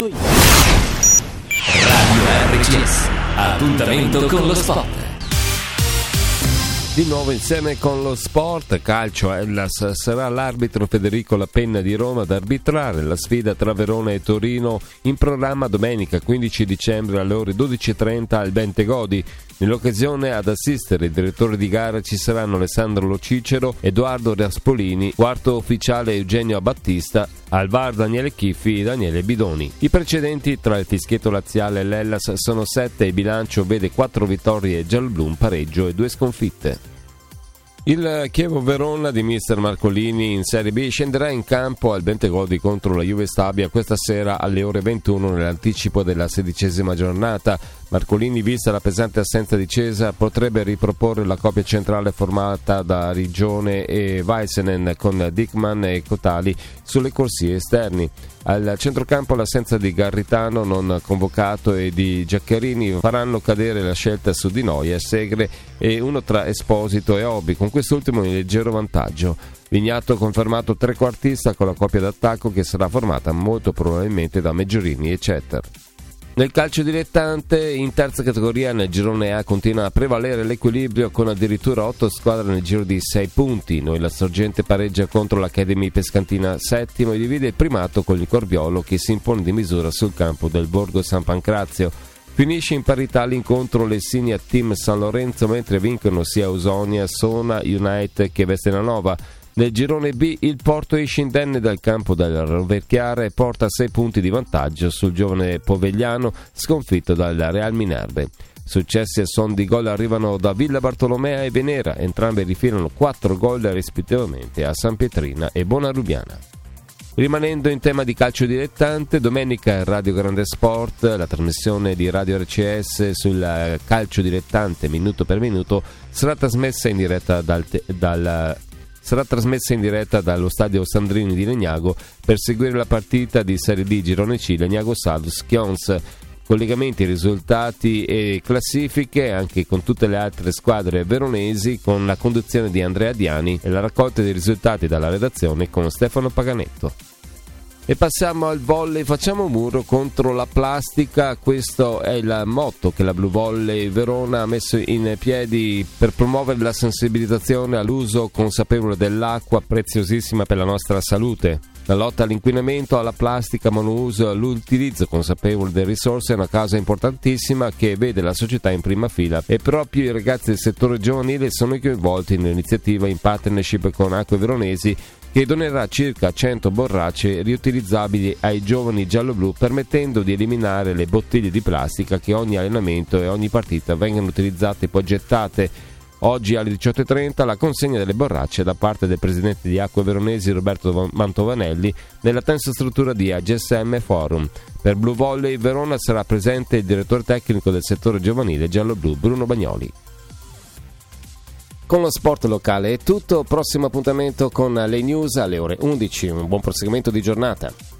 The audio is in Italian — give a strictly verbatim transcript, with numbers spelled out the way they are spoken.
punto it. Radio R C S, appuntamento con lo sport. Di nuovo insieme con lo sport, calcio. Hellas sarà l'arbitro Federico Lapenna di Roma ad arbitrare la sfida tra Verona e Torino, in programma domenica quindici dicembre alle ore dodici e trenta al Bentegodi. Nell'occasione ad assistere il direttore di gara ci saranno Alessandro Lo Cicero, Edoardo Raspolini, quarto ufficiale Eugenio Battista, al V A R Daniele Chiffi e Daniele Bidoni. I precedenti tra il fischietto laziale e l'Hellas sono sette e il bilancio vede quattro vittorie gialloblu, un pareggio e due sconfitte. Il Chievo Verona di mister Marcolini in Serie B scenderà in campo al Bentegodi contro la Juve Stabia questa sera alle ore ventuno nell'anticipo della sedicesima giornata. Marcolini, vista la pesante assenza di Cesa, potrebbe riproporre la coppia centrale formata da Rigione e Weissenen con Dickman e Cotali sulle corsie esterni. Al centrocampo l'assenza di Garritano non convocato e di Giaccherini faranno cadere la scelta su Di Noia, Segre e uno tra Esposito e Obi, con quest'ultimo in leggero vantaggio. Vignato confermato trequartista con la coppia d'attacco che sarà formata molto probabilmente da Meggiorini e Cetter. Nel calcio dilettante, in terza categoria nel girone A continua a prevalere l'equilibrio con addirittura otto squadre nel giro di sei punti. Noi la Sorgente pareggia contro l'Academy Pescantina settimo e divide il primato con il Corbiolo che si impone di misura sul campo del Borgo San Pancrazio. Finisce in parità l'incontro Lessinia Team San Lorenzo mentre vincono sia Ausonia, Sona, United che Vestenanova. Nel girone B il Porto esce indenne dal campo del Roverchiara e porta sei punti di vantaggio sul giovane Povegliano sconfitto dal Real Minerve. Successi a son di gol arrivano da Villa Bartolomea e Venera, entrambe rifilano quattro gol rispettivamente a San Pietrina e Bonarubiana. Rimanendo in tema di calcio dilettante, domenica Radio Grande Sport, la trasmissione di Radio R C S sul calcio dilettante minuto per minuto sarà trasmessa in diretta dal, te- dal sarà trasmessa in diretta dallo stadio Sandrini di Legnago per seguire la partita di Serie D Girone C Legnago Salus Chions. Collegamenti, risultati e classifiche anche con tutte le altre squadre veronesi con la conduzione di Andrea Diani e la raccolta dei risultati dalla redazione con Stefano Paganetto. E passiamo al volley, facciamo muro contro la plastica. Questo è il motto che la Blue Volley Verona ha messo in piedi per promuovere la sensibilizzazione all'uso consapevole dell'acqua, preziosissima per la nostra salute. La lotta all'inquinamento, alla plastica monouso, l'utilizzo consapevole delle risorse è una causa importantissima che vede la società in prima fila e proprio i ragazzi del settore giovanile sono coinvolti nell'iniziativa in partnership con Acque Veronesi che donerà circa cento borracce riutilizzabili ai giovani gialloblu permettendo di eliminare le bottiglie di plastica che ogni allenamento e ogni partita vengano utilizzate e poi gettate. Oggi alle diciotto e trenta la consegna delle borracce da parte del presidente di Acque Veronesi Roberto Mantovanelli nella tensa struttura di A G S M Forum. Per Blue Volley Verona sarà presente il direttore tecnico del settore giovanile gialloblu Bruno Bagnoli. Con lo sport locale è tutto, prossimo appuntamento con le news alle ore undici, un buon proseguimento di giornata.